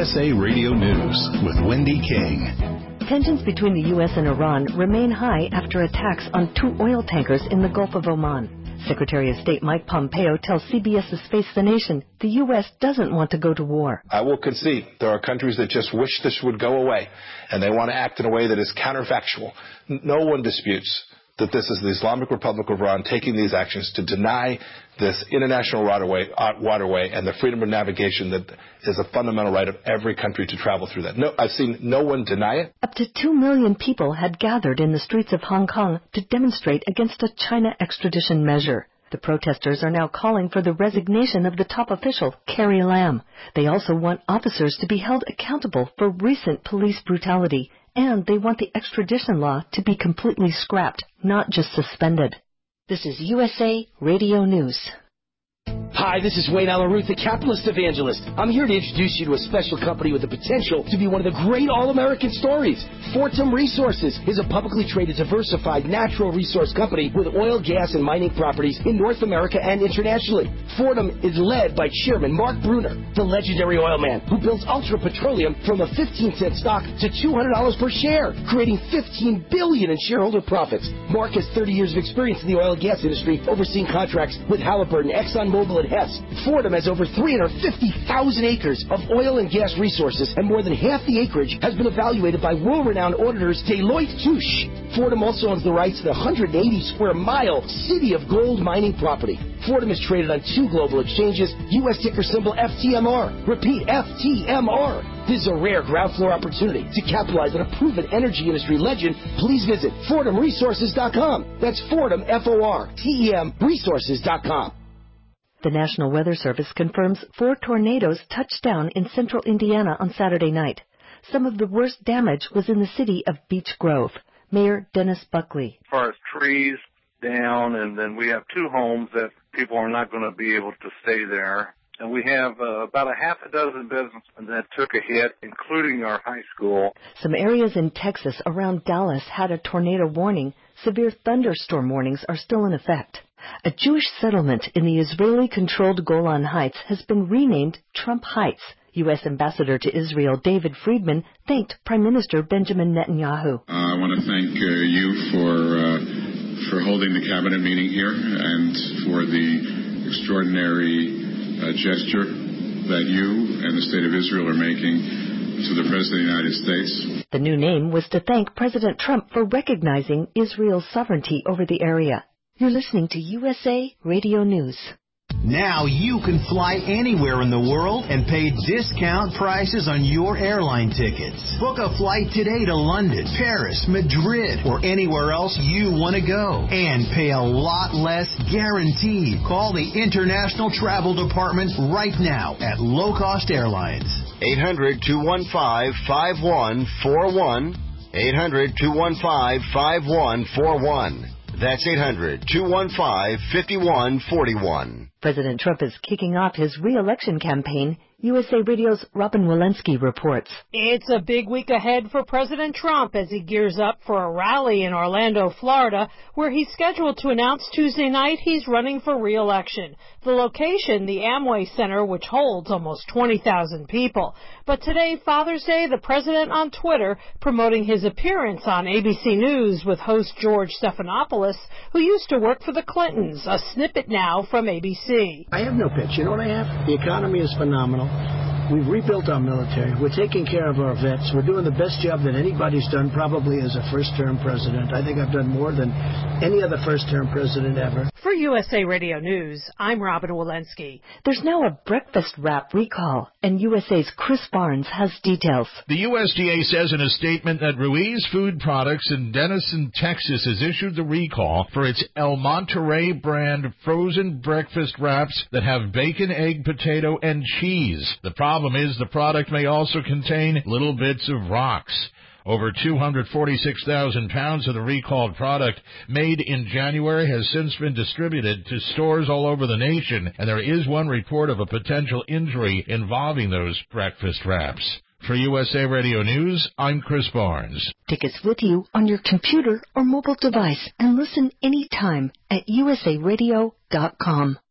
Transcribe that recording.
USA Radio News with Wendy King. Tensions between the U.S. and Iran remain high after attacks on 2 oil tankers in the Gulf of Oman. Secretary of State Mike Pompeo tells CBS's Face the Nation the U.S. doesn't want to go to war. I will concede there are countries that just wish this would go away, and they want to act in a way that is counterfactual. No one disputes that this is the Islamic Republic of Iran taking these actions to deny this international waterway and the freedom of navigation that is a fundamental right of every country to travel through that. No, I've seen no one deny it. Up to 2 million people had gathered in the streets of Hong Kong to demonstrate against a China extradition measure. The protesters are now calling for the resignation of the top official, Carrie Lam. They also want officers to be held accountable for recent police brutality, and they want the extradition law to be completely scrapped, not just suspended. This is USA Radio News. Hi, this is Wayne Allen Ruth, the capitalist evangelist. I'm here to introduce you to a special company with the potential to be one of the great all-American stories. Fortum Resources is a publicly traded, diversified natural resource company with oil, gas, and mining properties in North America and internationally. Fortum is led by Chairman Mark Brunner, the legendary oil man who builds Ultra Petroleum from a 15-cent stock to $200 per share, creating $15 billion in shareholder profits. Mark has 30 years of experience in the oil and gas industry, overseeing contracts with Halliburton, ExxonMobil, and Hess. Fortum has over 350,000 acres of oil and gas resources, and more than half the acreage has been evaluated by world-renowned auditors Deloitte Touche. Fortum also owns the rights to the 180-square-mile City of Gold mining property. Fortum is traded on 2 global exchanges, U.S. ticker symbol FTMR. Repeat, FTMR. This is a rare ground floor opportunity to capitalize on a proven energy industry legend. Please visit FortumResources.com. That's Fortum, F-O-R-T-E-M, resources.com. The National Weather Service confirms 4 tornadoes touched down in central Indiana on Saturday night. Some of the worst damage was in the city of Beech Grove. Mayor Dennis Buckley. As far as trees down, and then we have 2 homes that people are not going to be able to stay there. And we have about a half a dozen businesses that took a hit, including our high school. Some areas in Texas around Dallas had a tornado warning. Severe thunderstorm warnings are still in effect. A Jewish settlement in the Israeli-controlled Golan Heights has been renamed Trump Heights. U.S. Ambassador to Israel David Friedman thanked Prime Minister Benjamin Netanyahu. I want to thank you for holding the cabinet meeting here and for the extraordinary gesture that you and the State of Israel are making to the President of the United States. The new name was to thank President Trump for recognizing Israel's sovereignty over the area. You're listening to USA Radio News. Now you can fly anywhere in the world and pay discount prices on your airline tickets. Book a flight today to London, Paris, Madrid, or anywhere else you want to go. And pay a lot less guaranteed. Call the International Travel Department right now at Low Cost Airlines. 800-215-5141. 800-215-5141. That's 800-215-5141. President Trump is kicking off his re-election campaign. USA Radio's Robin Walensky reports. It's a big week ahead for President Trump as he gears up for a rally in Orlando, Florida, where he's scheduled to announce Tuesday night he's running for re-election. The location, the Amway Center, which holds almost 20,000 people. But today, Father's Day, the president on Twitter promoting his appearance on ABC News with host George Stephanopoulos, who used to work for the Clintons. A snippet now from ABC. I have no pitch. You know what I have? The economy is phenomenal. We've rebuilt our military. We're taking care of our vets. We're doing the best job that anybody's done, probably as a first-term president. I think I've done more than any other first-term president ever. For USA Radio News, I'm Robin Walensky. There's now a breakfast wrap recall, and USA's Chris Barnes has details. The USDA says in a statement that Ruiz Food Products in Denison, Texas, has issued the recall for its El Monterey brand frozen breakfast wraps that have bacon, egg, potato, and cheese. The problem is the product may also contain little bits of rocks. Over 246,000 pounds of the recalled product made in January has since been distributed to stores all over the nation, and there is one report of a potential injury involving those breakfast wraps. For USA Radio News, I'm Chris Barnes. Take us with you on your computer or mobile device and listen anytime at usaradio.com.